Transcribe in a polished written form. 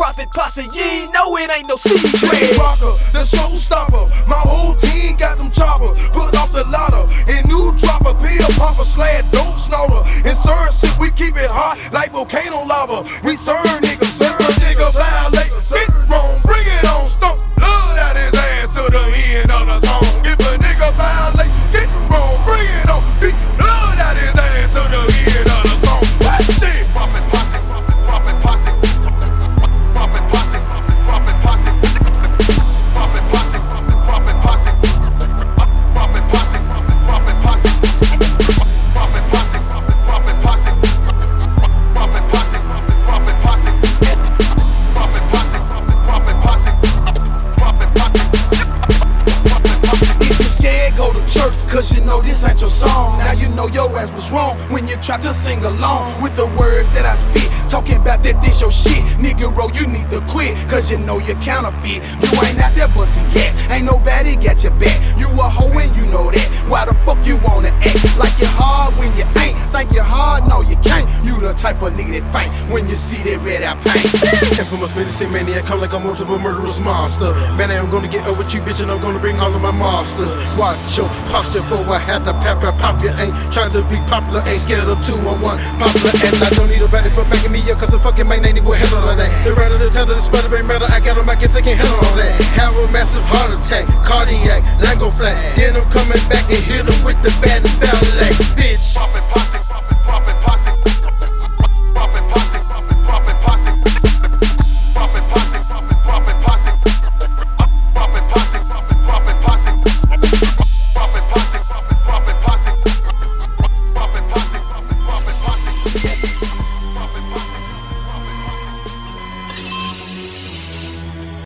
Profit Posse, you ain't know it ain't no secret. Rocker, the showstopper. My whole team got them chopper. Put off the ladder and new dropper. Pill popper, slad, dope snorter. And serve shit, we keep it hot like volcano lava. We serve niggas, serve nigga violate. Get wrong, bring it on, stomp blood out his ass to the end of the song. If a nigga violate, get wrong, bring it on. Beat blood out his ass to the end of the song. What shit? Profit Posse, Profit Posse, Profit Posse, Profit Posse, Profit Posse, Profit Posse, Profit Posse, Profit Posse, Profit Posse, Profit Posse, Profit Posse, Profit Posse, Profit Posse, Profit Posse, Profit Posse. If you scared, go to church, cause you know this ain't your song. Now you know your ass was wrong when you tried to sing along with the words that I spit. Talking about that this your shit. Nigga, you need to quit, cause you know you're counterfeit. You ain't out there busting gas, ain't nobody got your back. You a hoe and you know that. Why the fuck you wanna act like you're hard when you ain't? Think you're hard? No, you can't. You the type of nigga that faint when you see that red out paint. Came from a spinning say maniac, come like a multiple murderous monster. Man, I'm gonna get over you, bitch, and I'm gonna bring all of my monsters. Watch your posture for I had the pepper pop. You ain't trying to be popular, ain't scared of 2-on-1 popular. And I don't need a body for backing me up, cause the fucking man ain't even handle all that. The rather the tether, the sputter, ain't matter, I got them, I guess they can't handle all that. Have a massive heart attack, cardiac, Lango flat. Then I'm coming back and hit them with the bad and ballet, bitch.